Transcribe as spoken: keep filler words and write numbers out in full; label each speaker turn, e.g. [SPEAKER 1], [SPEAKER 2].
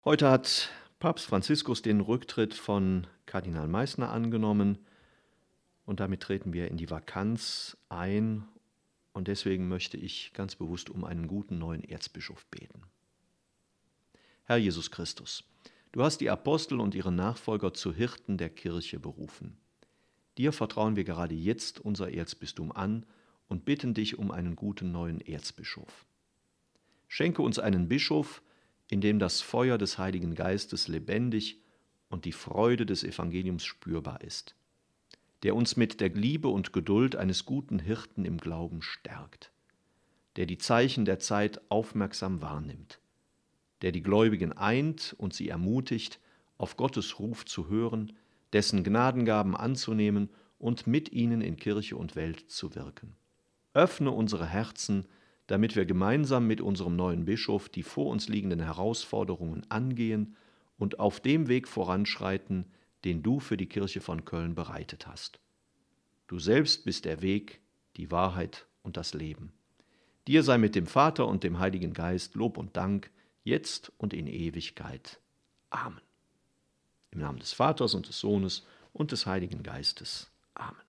[SPEAKER 1] Heute hat Papst Franziskus den Rücktritt von Kardinal Meissner angenommen und damit treten wir in die Vakanz ein und deswegen möchte ich ganz bewusst um einen guten neuen Erzbischof beten. Herr Jesus Christus, du hast die Apostel und ihre Nachfolger zu Hirten der Kirche berufen. Dir vertrauen wir gerade jetzt unser Erzbistum an und bitten dich um einen guten neuen Erzbischof. Schenke uns einen Bischof, in dem das Feuer des Heiligen Geistes lebendig und die Freude des Evangeliums spürbar ist, der uns mit der Liebe und Geduld eines guten Hirten im Glauben stärkt, der die Zeichen der Zeit aufmerksam wahrnimmt, der die Gläubigen eint und sie ermutigt, auf Gottes Ruf zu hören, dessen Gnadengaben anzunehmen und mit ihnen in Kirche und Welt zu wirken. Öffne unsere Herzen, damit wir gemeinsam mit unserem neuen Bischof die vor uns liegenden Herausforderungen angehen und auf dem Weg voranschreiten, den du für die Kirche von Köln bereitet hast. Du selbst bist der Weg, die Wahrheit und das Leben. Dir sei mit dem Vater und dem Heiligen Geist Lob und Dank, jetzt und in Ewigkeit. Amen. Im Namen des Vaters und des Sohnes und des Heiligen Geistes. Amen.